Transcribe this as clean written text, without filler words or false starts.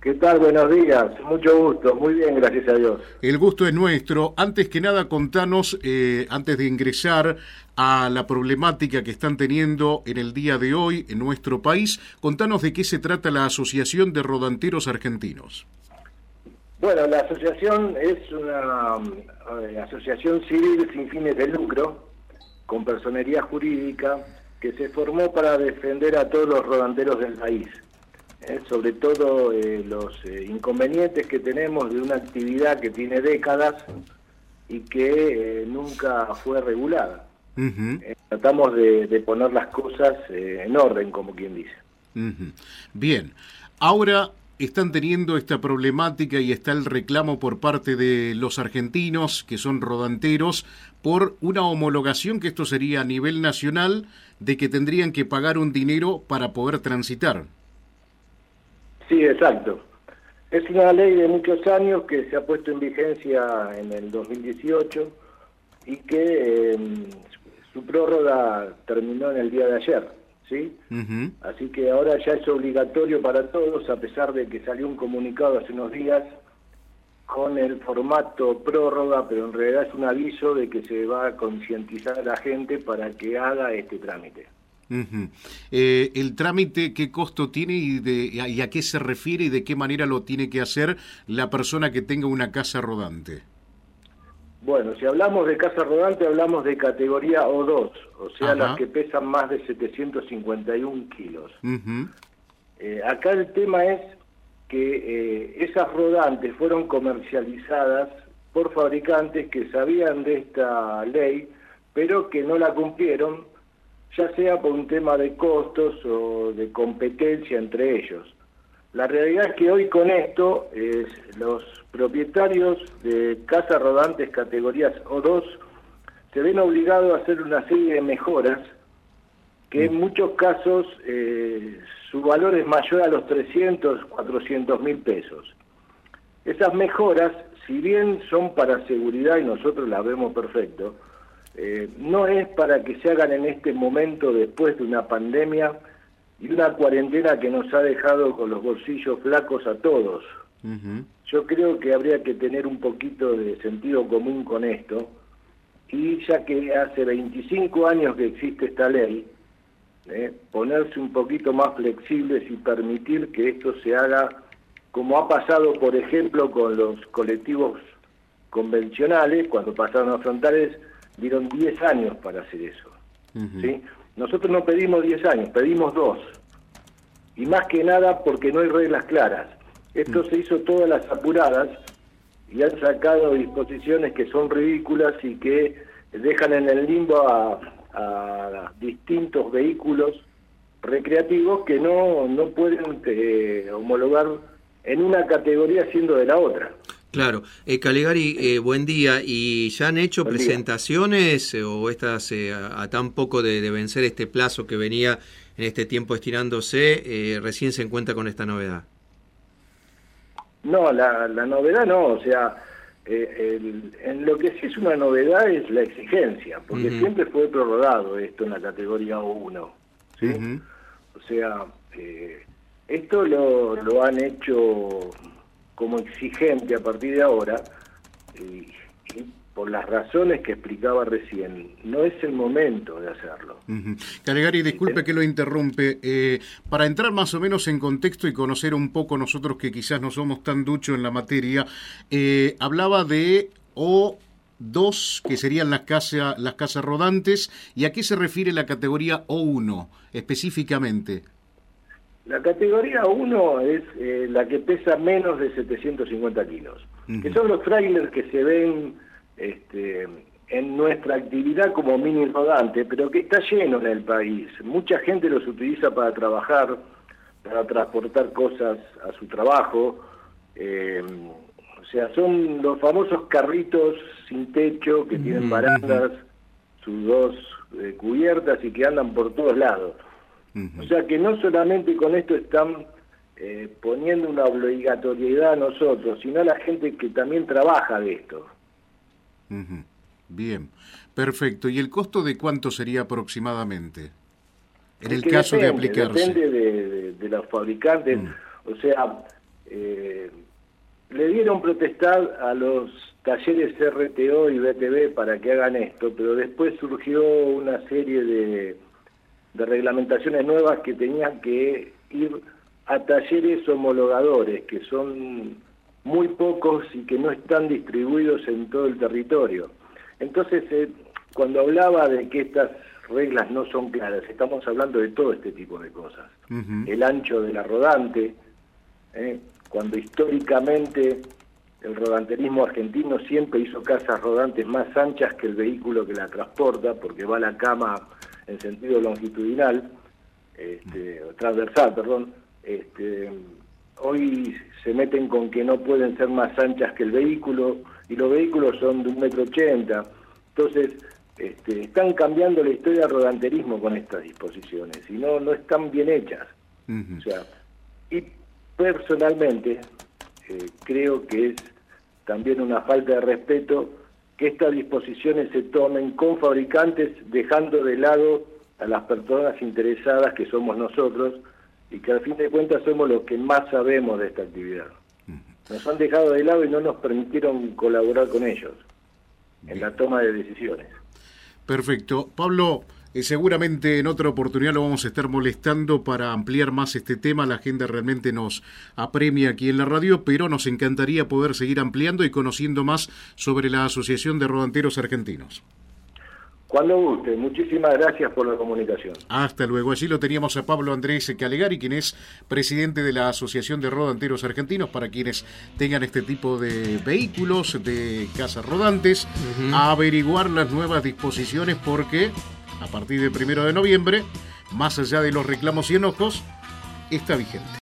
¿Qué tal? Buenos días, mucho gusto, muy bien, gracias a Dios. El gusto es nuestro. Antes que nada, contanos, antes de ingresar a la problemática que están teniendo en el día de hoy en nuestro país, contanos de qué se trata la Asociación de Rodanteros Argentinos. Bueno, la asociación es una asociación civil sin fines de lucro, con personería jurídica, que se formó para defender a todos los rodanteros del país. Sobre todo los inconvenientes que tenemos de una actividad que tiene décadas y que nunca fue regulada. Tratamos de poner las cosas en orden, como quien dice. Bien, ahora están teniendo esta problemática y está el reclamo por parte de los argentinos, que son rodanteros, por una homologación, que esto sería a nivel nacional, de que tendrían que pagar un dinero para poder transitar. Sí, exacto. Es una ley de muchos años que se ha puesto en vigencia en el 2018 y que su prórroga terminó en el día de ayer, ¿sí? Así que ahora ya es obligatorio para todos, a pesar de que salió un comunicado hace unos días con el formato prórroga, pero en realidad es un aviso de que se va a concientizar a la gente para que haga este trámite. El trámite, ¿qué costo tiene y a qué se refiere y de qué manera lo tiene que hacer la persona que tenga una casa rodante? Bueno, si hablamos de casa rodante, hablamos de categoría O2, o sea, las que pesan más de 751 kilos. Acá el tema es que esas rodantes fueron comercializadas por fabricantes que sabían de esta ley, pero que no la cumplieron, ya sea por un tema de costos o de competencia entre ellos. La realidad es que hoy con esto los propietarios de casas rodantes categorías O2 se ven obligados a hacer una serie de mejoras que en muchos casos su valor es mayor a los 300, 400 mil pesos. Esas mejoras, si bien son para seguridad y nosotros las vemos perfecto, no es para que se hagan en este momento después de una pandemia y una cuarentena que nos ha dejado con los bolsillos flacos a todos. Yo creo que habría que tener un poquito de sentido común con esto, y ya que hace 25 años que existe esta ley, ponerse un poquito más flexibles y permitir que esto se haga como ha pasado, por ejemplo, con los colectivos convencionales. Cuando pasaron a frontales dieron 10 años para hacer eso. ¿Sí? Nosotros no pedimos 10 años, pedimos 2. Y más que nada porque no hay reglas claras. Esto se hizo todas las apuradas y han sacado disposiciones que son ridículas y que dejan en el limbo a distintos vehículos recreativos que no pueden homologar en una categoría siendo de la otra. Claro. Calegari, buen día. ¿Y ya han hecho presentaciones o estas a tan poco de vencer este plazo que venía en este tiempo estirándose, recién se encuentra con esta novedad? No, la novedad no, o sea, en lo que sí es una novedad es la exigencia, porque siempre fue prorrogado esto en la categoría O1, ¿sí? O sea, esto lo han hecho como exigente a partir de ahora, y por las razones que explicaba recién, no es el momento de hacerlo. Calegari, disculpe que lo interrumpe. Para entrar más o menos en contexto y conocer un poco nosotros que quizás no somos tan duchos en la materia, hablaba de O2, que serían las casas rodantes, ¿y a qué se refiere la categoría O1 específicamente? La categoría 1 es la que pesa menos de 750 kilos, que son los trailers que se ven en nuestra actividad como mini rodante, pero que está lleno en el país. Mucha gente los utiliza para trabajar, para transportar cosas a su trabajo. O sea, son los famosos carritos sin techo que tienen barandas, sus dos cubiertas y que andan por todos lados. O sea que no solamente con esto están poniendo una obligatoriedad a nosotros, sino a la gente que también trabaja de esto. Bien, perfecto. ¿Y el costo de cuánto sería aproximadamente en el caso de aplicarse? Depende de los fabricantes. O sea, le dieron potestad a los talleres RTO y BTV para que hagan esto, pero después surgió una serie de reglamentaciones nuevas que tenían que ir a talleres homologadores, que son muy pocos y que no están distribuidos en todo el territorio. Entonces, cuando hablaba de que estas reglas no son claras, estamos hablando de todo este tipo de cosas. El ancho de la rodante, cuando históricamente el rodanterismo argentino siempre hizo casas rodantes más anchas que el vehículo que la transporta, porque va la cama en sentido longitudinal, transversal, perdón. Hoy se meten con que no pueden ser más anchas que el vehículo, y los vehículos son de 1,80 m. Entonces, están cambiando la historia del rodanterismo con estas disposiciones, y no están bien hechas. O sea, y personalmente creo que es también una falta de respeto que estas disposiciones se tomen con fabricantes, dejando de lado a las personas interesadas, que somos nosotros, y que al fin de cuentas somos los que más sabemos de esta actividad. Nos han dejado de lado y no nos permitieron colaborar con ellos en la toma de decisiones. Perfecto. Pablo, seguramente en otra oportunidad lo vamos a estar molestando para ampliar más este tema. La agenda realmente nos apremia aquí en la radio, pero nos encantaría poder seguir ampliando y conociendo más sobre la Asociación de Rodanteros Argentinos. Cuando guste. Muchísimas gracias por la comunicación. Hasta luego. Allí lo teníamos a Pablo Andrés Calegari, quien es presidente de la Asociación de Rodanteros Argentinos, para quienes tengan este tipo de vehículos, de casas rodantes, a averiguar las nuevas disposiciones, porque a partir del 1 de noviembre, más allá de los reclamos y enojos, está vigente.